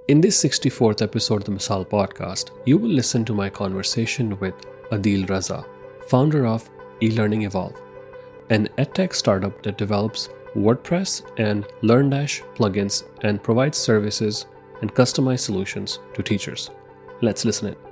In this 64th episode of the Misal podcast, you will listen to my conversation with Adil Raza, founder of eLearning Evolve, an edtech startup that develops WordPress and LearnDash plugins and provides services and customized solutions to teachers. Let's listen in.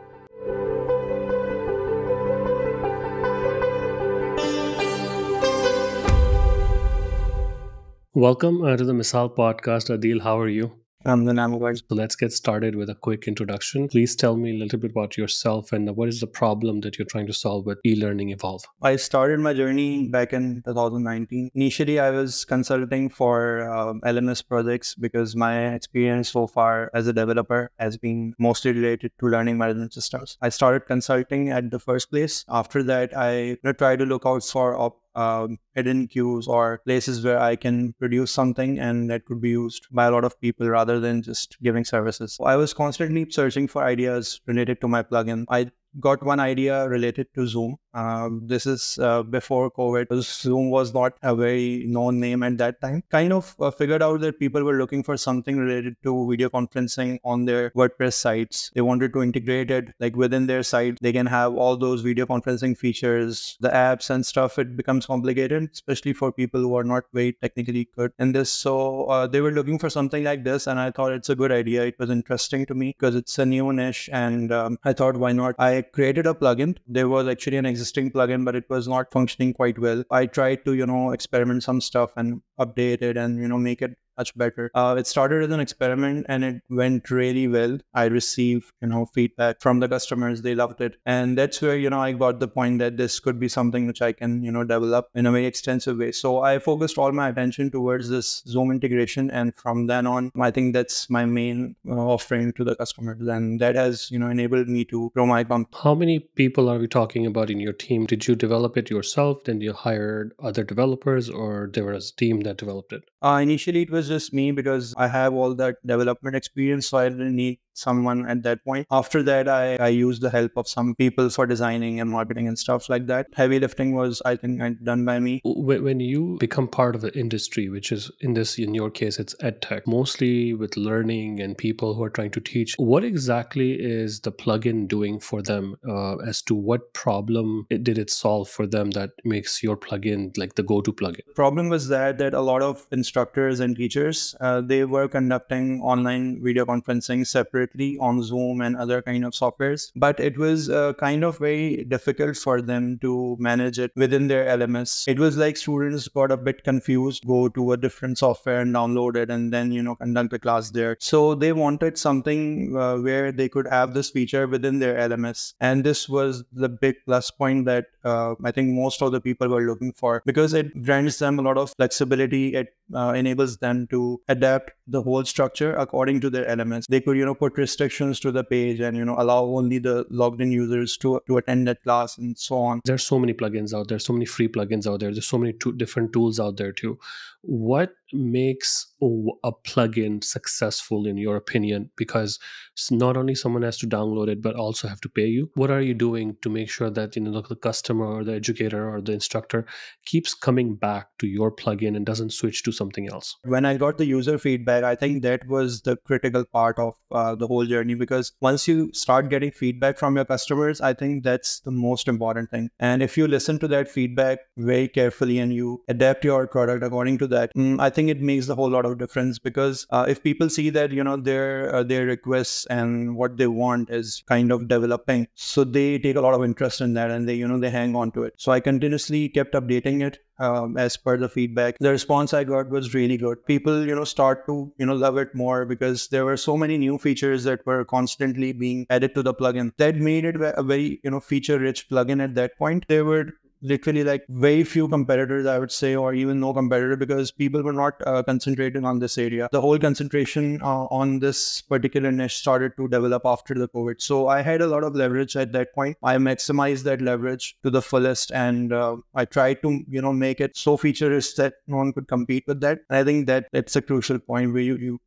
Welcome to the Misal podcast. Adil, how are you? I'm good. So let's get started with a quick introduction. Please tell me a little bit about yourself and what is the problem that you're trying to solve with eLearning Evolve. I started my journey back in 2019. Initially, I was consulting for LMS projects because my experience so far as a developer has been mostly related to learning management systems. I started consulting at the first place. After that, I tried to look out for hidden queues or places where I can produce something and that could be used by a lot of people rather than just giving services. So I was constantly searching for ideas related to my plugin. I got one idea related to Zoom. This is before COVID. Zoom was not a very known name at that time. Kind of figured out that people were looking for something related to video conferencing on their WordPress sites. They wanted to integrate it like within their site. They can have all those video conferencing features, the apps and stuff. It becomes complicated, especially for people who are not very technically good in this. So they were looking for something like this, and I thought it's a good idea. It was interesting to me because it's a new niche, and I thought, why not? I created a plugin. There was actually an existing plugin, but it was not functioning quite well. I tried to, experiment some stuff and update it and, make it much better. It started as an experiment and it went really well. I received, feedback from the customers. They loved it. And that's where, I got the point that this could be something which I can, develop in a very extensive way. So I focused all my attention towards this Zoom integration. And from then on, I think that's my main offering to the customers. And that has, enabled me to grow my company. How many people are we talking about in your team? Did you develop it yourself? Then you hired other developers, or there was a team that developed it? Initially, it was just me because I have all that development experience, so I didn't need someone at that point. After that, I used the help of some people for designing and marketing and stuff like that. Heavy lifting was, I think, done by me. When you become part of the industry, which is in your case, it's edtech, mostly with learning and people who are trying to teach, what exactly is the plugin doing for them as to what problem did it solve for them that makes your plugin like the go-to plugin? The problem was that a lot of instructors and teachers, they were conducting online video conferencing separately on Zoom and other kind of softwares, but it was kind of very difficult for them to manage it within their LMS. It was like students got a bit confused, go to a different software and download it and then, conduct the class there. So they wanted something where they could have this feature within their LMS. And this was the big plus point that I think most of the people were looking for, because it grants them a lot of flexibility. It enables them to adapt the whole structure according to their LMS. They could, put restrictions to the page and, allow only the logged in users to attend that class and so on. There's so many plugins out there, so many free plugins out there. There's so many different tools out there too. What makes a plugin successful in your opinion? Because not only someone has to download it, but also have to pay you. What are you doing to make sure that the customer or the educator or the instructor keeps coming back to your plugin and doesn't switch to something else? When I got the user feedback, I think that was the critical part of the whole journey, because once you start getting feedback from your customers, I think that's the most important thing. And if you listen to that feedback very carefully and you adapt your product according to that, I think it makes a whole lot of difference, because if people see that their requests and what they want is kind of developing, so they take a lot of interest in that and they hang on to it. So I continuously kept updating it as per the feedback. The response I got was really good. People start to love it more, because there were so many new features that were constantly being added to the plugin that made it a very feature rich plugin. At that point, there were literally like very few competitors, I would say, or even no competitor, because people were not concentrating on this area. The whole concentration on this particular niche started to develop after the COVID. So I had a lot of leverage at that point. I maximized that leverage to the fullest, and I tried to make it so feature-rich that no one could compete with that. And I think that it's a crucial point where you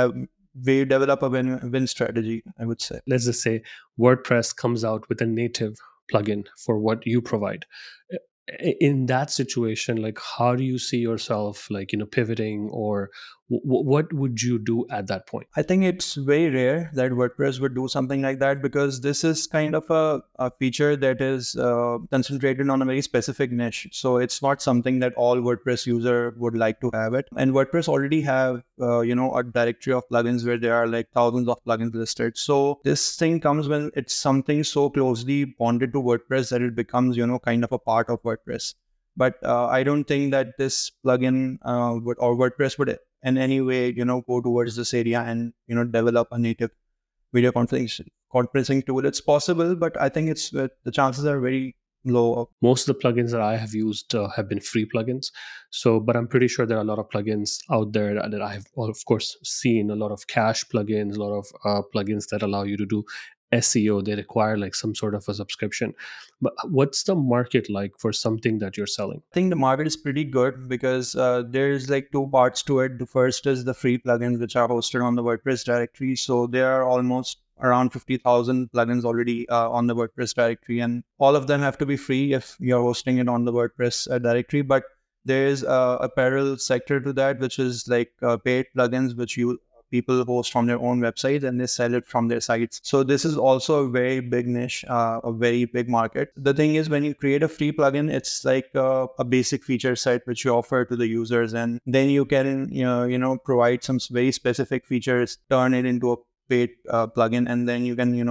develop a win strategy, I would say. Let's just say WordPress comes out with a native plugin for what you provide. In that situation, like, how do you see yourself, like, pivoting, or What would you do at that point? I think it's very rare that WordPress would do something like that, because this is kind of a feature that is concentrated on a very specific niche. So it's not something that all WordPress user would like to have it. And WordPress already have, a directory of plugins where there are like thousands of plugins listed. So this thing comes when it's something so closely bonded to WordPress that it becomes, kind of a part of WordPress. But I don't think that this plugin or WordPress would in any way, go towards this area and, develop a native video conferencing tool. It's possible, but I think the chances are very low. Most of the plugins that I have used have been free plugins. So, but I'm pretty sure there are a lot of plugins out there that I have, well, of course, seen a lot of cache plugins, a lot of plugins that allow you to do SEO. They require like some sort of a subscription. But what's the market like for something that you're selling? I think the market is pretty good because there's like two parts to it. The first is the free plugins, which are hosted on the WordPress directory. So there are almost around 50,000 plugins already on the WordPress directory, and all of them have to be free if you're hosting it on the WordPress directory. But there is a parallel sector to that, which is like paid plugins, which people host from their own websites and they sell it from their sites. So this is also a very big niche, a very big market. The thing is, when you create a free plugin, it's like a basic feature set which you offer to the users, and then you can provide some very specific features, turn it into a paid plugin, and then you can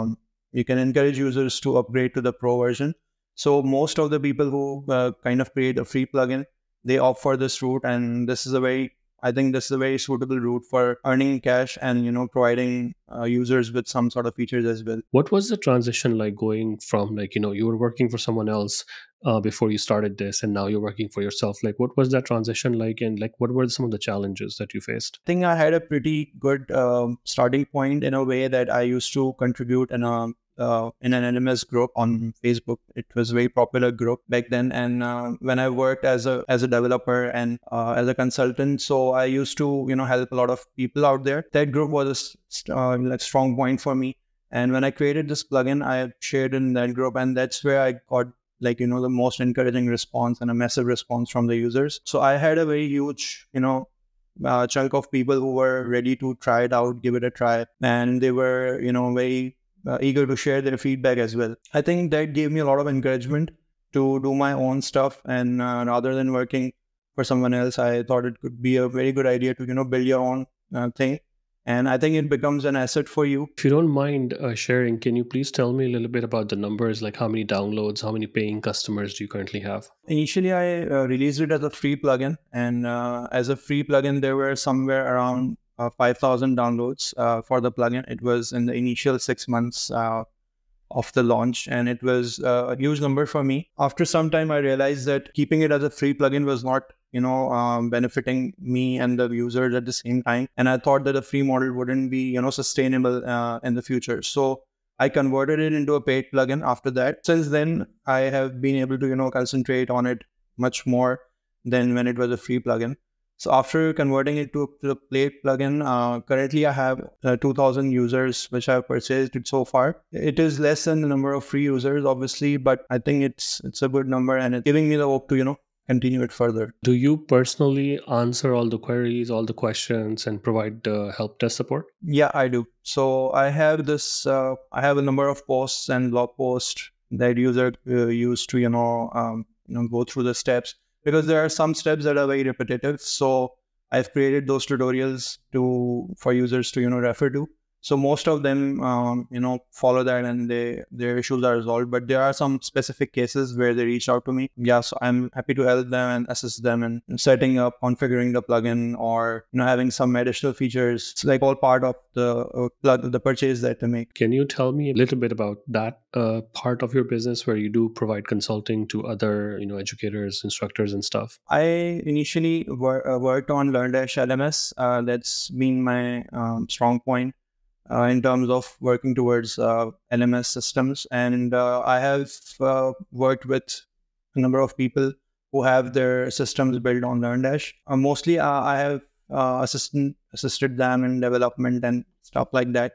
you can encourage users to upgrade to the pro version. So most of the people who kind of create a free plugin, they opt for this route, and I think this is a very suitable route for earning cash and providing users with some sort of features as well. What was the transition like, going from like you were working for someone else before you started this, and now you're working for yourself? Like, what was that transition like, and like what were some of the challenges that you faced? I think I had a pretty good starting point, in a way that I used to contribute in an LMS group on Facebook. It was a very popular group back then, and when I worked as a developer and as a consultant, so I used to help a lot of people out there. That group was a strong point for me. And when I created this plugin, I shared in that group, and that's where I got the most encouraging response and a massive response from the users. So I had a very huge chunk of people who were ready to try it out, give it a try, and they were very eager to share their feedback as well. I think that gave me a lot of encouragement to do my own stuff, and rather than working for someone else, I thought it could be a very good idea to build your own thing. And I think it becomes an asset for you. If you don't mind sharing, can you please tell me a little bit about the numbers, like how many downloads, how many paying customers do you currently have? Initially, I released it as a free plugin, and as a free plugin, there were somewhere around 5,000 downloads for the plugin. It was in the initial 6 months of the launch, and it was a huge number for me. After some time, I realized that keeping it as a free plugin was not benefiting me and the users at the same time, and I thought that the free model wouldn't be sustainable in the future. So I converted it into a paid plugin after that. Since then, I have been able to concentrate on it much more than when it was a free plugin. So after converting it to the paid plugin, currently I have 2,000 users which I've purchased it so far. It is less than the number of free users, obviously, but I think it's a good number, and it's giving me the hope to continue it further. Do you personally answer all the queries, all the questions, and provide help desk support? Yeah, I do. So I have this. I have a number of posts and blog posts that user use to go through the steps, because there are some steps that are very repetitive. So I've created those tutorials for users to refer to. So most of them follow that, and their issues are resolved. But there are some specific cases where they reach out to me. Yeah, so I'm happy to help them and assist them in setting up, configuring the plugin, or having some additional features. It's like all part of the purchase that they make. Can you tell me a little bit about that part of your business where you do provide consulting to other educators, instructors, and stuff? I initially worked on LearnDash LMS. That's been my strong point in terms of working towards LMS systems. And I have worked with a number of people who have their systems built on LearnDash. Mostly I have assisted them in development and stuff like that.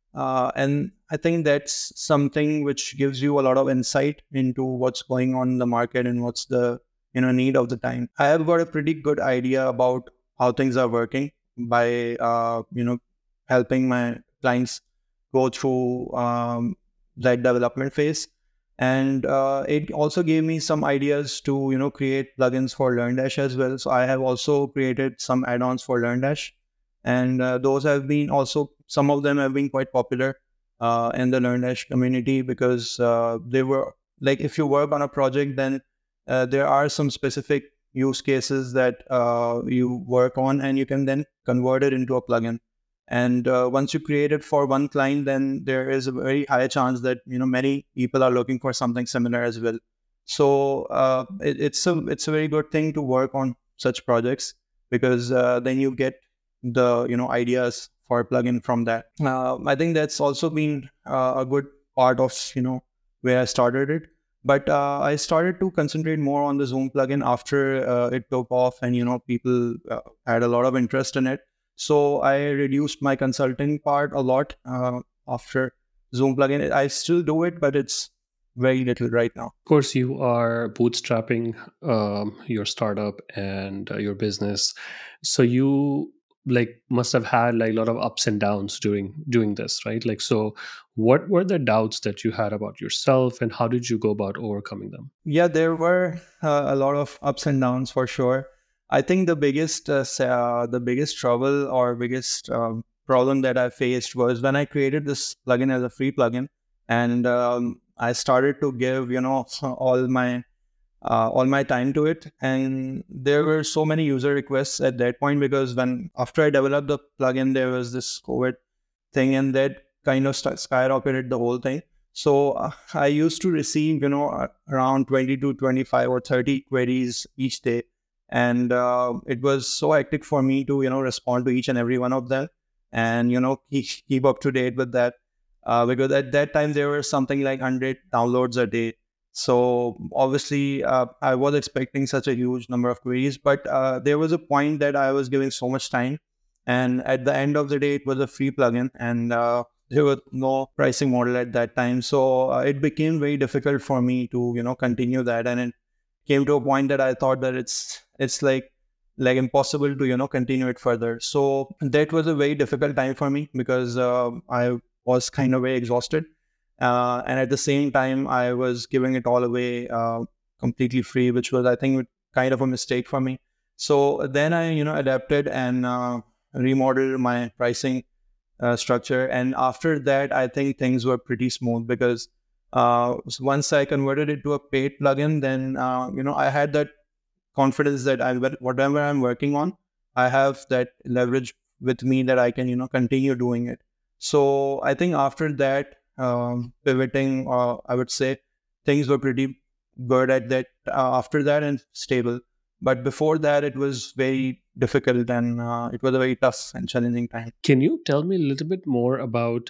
And I think that's something which gives you a lot of insight into what's going on in the market and what's the need of the time. I have got a pretty good idea about how things are working. by helping my clients go through that development phase. And it also gave me some ideas to create plugins for LearnDash as well. So I have also created some add-ons for LearnDash, and those have been also, some of them have been quite popular in the LearnDash community, because they were like, if you work on a project, then there are some specific use cases that you work on, and you can then convert it into a plugin. And once you create it for one client, then there is a very high chance that many people are looking for something similar as well. So it's a very good thing to work on such projects, because then you get the ideas for a plugin from that. I think that's also been a good part of where I started it. But I started to concentrate more on the Zoom plugin after it took off, and people had a lot of interest in it. So I reduced my consulting part a lot after Zoom plugin. I still do it, but it's very little right now. Of course, you are bootstrapping your startup and your business, so you like must have had like a lot of ups and downs during doing this, right? Like, so what were the doubts that you had about yourself, and how did you go about overcoming them? Yeah, there were a lot of ups and downs for sure. I think the biggest trouble or biggest problem that I faced was when I created this plugin as a free plugin, and I started to give all my time to it, and there were so many user requests at that point, because when after I developed the plugin, there was this COVID thing, and that kind of skyrocketed the whole thing. So I used to receive around 20 to 25 or 30 queries each day, and it was so hectic for me to respond to each and every one of them, and keep up to date with that, because at that time there were something like 100 downloads a day. So obviously I was expecting such a huge number of queries, but there was a point that I was giving so much time, and at the end of the day it was a free plugin, and there was no pricing model at that time. So it became very difficult for me to continue that, and it came to a point that I thought that it's like impossible to continue it further. So that was a very difficult time for me, because I was kind of very exhausted, and at the same time I was giving it all away completely free, which was, I think, kind of a mistake for me. So then I adapted and remodeled my pricing structure, and after that I think things were pretty smooth, because once I converted it to a paid plugin, then I had that confidence that whatever I'm working on, I have that leverage with me that I can continue doing it. So I think after that pivoting, I would say things were pretty good at that after that, and stable. But before that, it was very difficult, and it was a very tough and challenging time. Can you tell me a little bit more about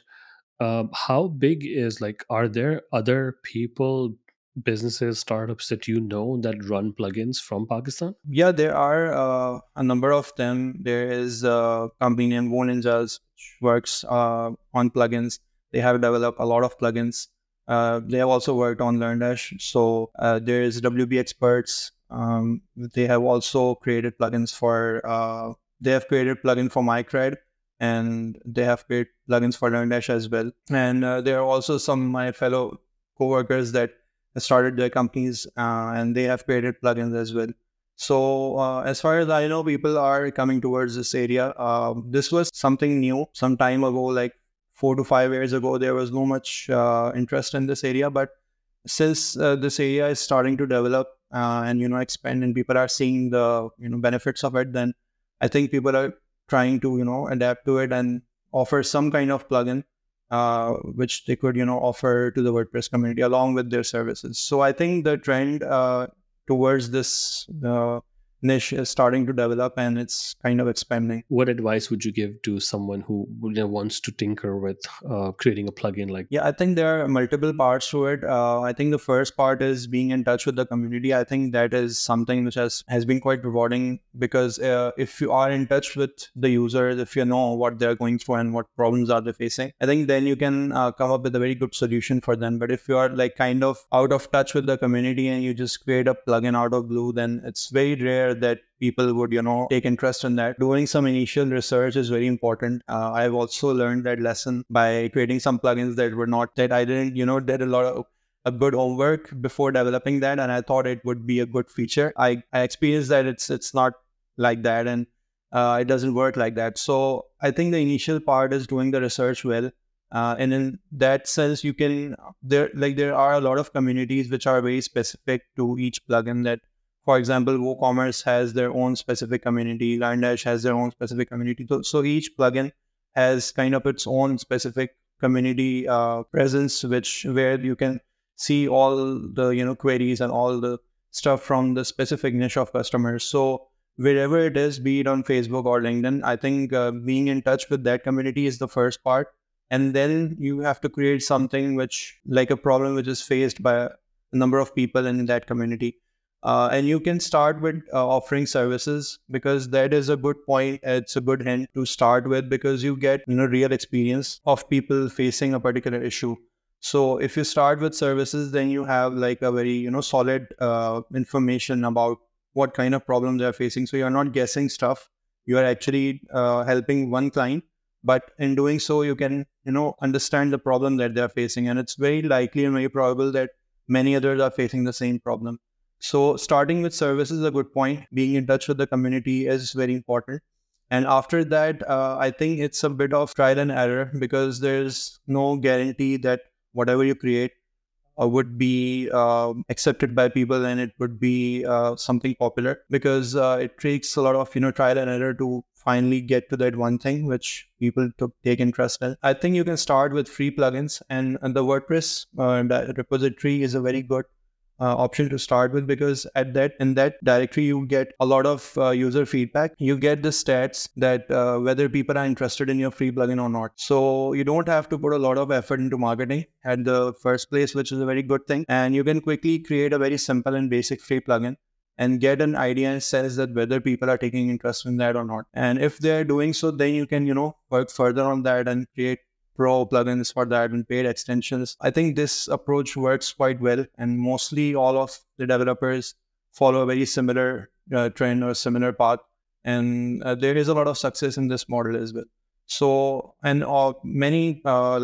how big is, like, are there other people, businesses, startups that you know that run plugins from Pakistan? Yeah, there are a number of them. There is a company named Ninjas, which works on plugins. They have developed a lot of plugins. They have also worked on LearnDash. So there is WB Experts. They have also created plugins for. They have created plugin for MyCred, and they have created plugins for LearnDash as well. And there are also some of my fellow coworkers that started their companies, and they have created plugins as well. So as far as I know, people are coming towards this area. This was something new some time ago, like 4 to 5 years ago. There was no much interest in this area, but since this area is starting to develop and expand, and people are seeing the benefits of it, then I think people are trying to adapt to it and offer some kind of plugin which they could offer to the WordPress community along with their services. So I think the trend towards this niche is starting to develop, and it's kind of expanding. What advice would you give to someone who wants to tinker with creating a plugin like? Yeah, I think there are multiple parts to it. I think the first part is being in touch with the community. I think that is something which has been quite rewarding, because if you are in touch with the users, if you know what they're going through and what problems are they facing, I think then you can come up with a very good solution for them. But if you are like kind of out of touch with the community and you just create a plugin out of blue, then it's very rare aware that people would, take interest in that. Doing some initial research is very important. I've also learned that lesson by creating some plugins that I didn't, did a lot of a good homework before developing that, and I thought it would be a good feature. I experienced that it's not like that, and it doesn't work like that. So I think the initial part is doing the research well. And in that sense, you can there are a lot of communities which are very specific to each plugin. That, for example, WooCommerce has their own specific community, LearnDash has their own specific community. So each plugin has kind of its own specific community presence, where you can see all the queries and all the stuff from the specific niche of customers. So wherever it is, be it on Facebook or LinkedIn, I think being in touch with that community is the first part. And then you have to create something like a problem which is faced by a number of people in that community. And you can start with offering services, because that is a good point. It's a good hint to start with, because you get real experience of people facing a particular issue. So if you start with services, then you have like a very solid information about what kind of problems they're facing. So you're not guessing stuff. You are actually helping one client, but in doing so, you can understand the problem that they're facing, and it's very likely and very probable that many others are facing the same problem. So starting with services is a good point. Being in touch with the community is very important. And after that, I think it's a bit of trial and error, because there's no guarantee that whatever you create would be accepted by people, and it would be something popular, because it takes a lot of trial and error to finally get to that one thing which people take interest in. I think you can start with free plugins, and the WordPress repository is a very good option to start with, because in that directory you get a lot of user feedback. You get the stats that whether people are interested in your free plugin or not. So you don't have to put a lot of effort into marketing at the first place, which is a very good thing. And you can quickly create a very simple and basic free plugin and get an idea and sense that whether people are taking interest in that or not. And if they're doing so, then you can work further on that and create pro plugins for that and paid extensions. I think this approach works quite well, and mostly all of the developers follow a very similar trend or similar path, and there is a lot of success in this model as well. So, and many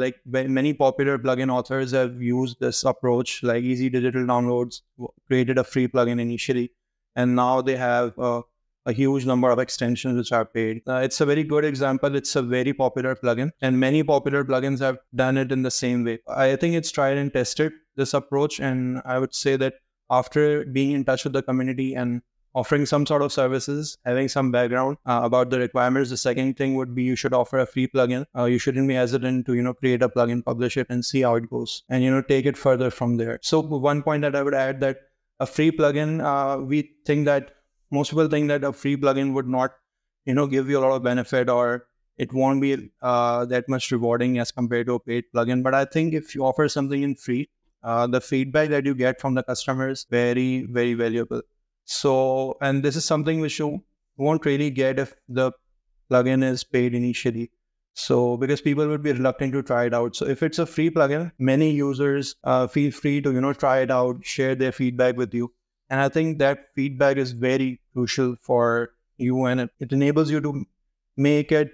popular plugin authors have used this approach, like Easy Digital Downloads created a free plugin initially, and now they have a huge number of extensions which are paid. It's a very good example. It's a very popular plugin, and many popular plugins have done it in the same way. I think it's tried and tested, this approach, and I would say that after being in touch with the community and offering some sort of services, having some background about the requirements, the second thing would be you should offer a free plugin. You shouldn't be hesitant to create a plugin, publish it, and see how it goes, and take it further from there. So one point that I would add, that a free plugin, we think that most people think that a free plugin would not, give you a lot of benefit, or it won't be that much rewarding as compared to a paid plugin. But I think if you offer something in free, the feedback that you get from the customer is very, very valuable. So, and this is something which you won't really get if the plugin is paid initially. So, because people would be reluctant to try it out. So if it's a free plugin, many users feel free to, try it out, share their feedback with you. And I think that feedback is very crucial for you, and it enables you to make it,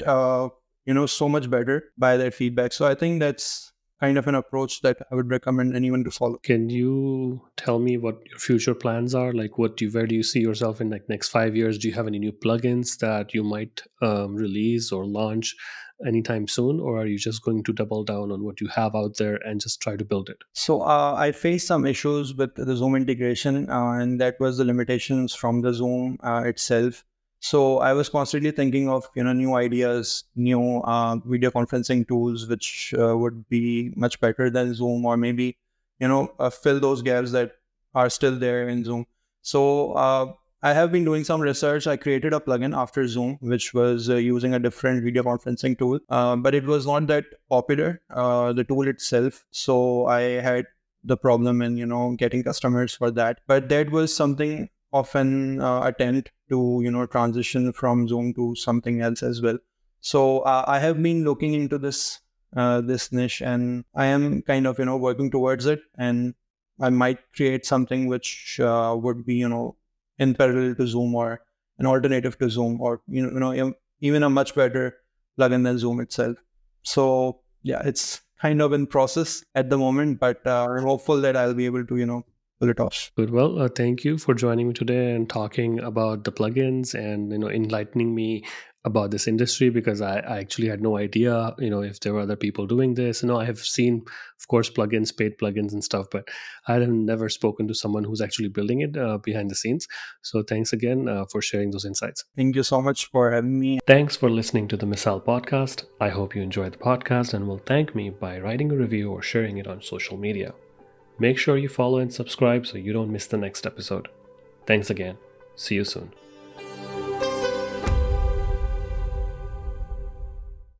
so much better by their feedback. So I think that's kind of an approach that I would recommend anyone to follow. Can you tell me what your future plans are? Like, where do you see yourself in like next 5 years? Do you have any new plugins that you might release or launch anytime soon, or are you just going to double down on what you have out there and just try to build it? So I faced some issues with the Zoom integration, and that was the limitations from the Zoom itself. So I was constantly thinking of new ideas, new video conferencing tools which would be much better than Zoom, or maybe fill those gaps that are still there in Zoom. So I have been doing some research. I created a plugin after Zoom, which was using a different video conferencing tool, but it was not that popular, the tool itself. So I had the problem in getting customers for that. But that was something of an attempt to transition from Zoom to something else as well. So I have been looking into this niche, and I am kind of working towards it, and I might create something which would be in parallel to Zoom, or an alternative to Zoom, or even a much better plugin than Zoom itself. So yeah, it's kind of in process at the moment, but I'm hopeful that I'll be able to pull it off. Good. Well, thank you for joining me today and talking about the plugins and enlightening me about this industry, because I actually had no idea if there were other people doing this. I have seen, of course, plugins, paid plugins and stuff, but I had never spoken to someone who's actually building it behind the scenes. So thanks again for sharing those insights. Thank you so much for having me. Thanks for listening to the Misal podcast. I hope you enjoyed the podcast and will thank me by writing a review or sharing it on social media. Make sure you follow and subscribe so you don't miss the next episode. Thanks again. See you soon.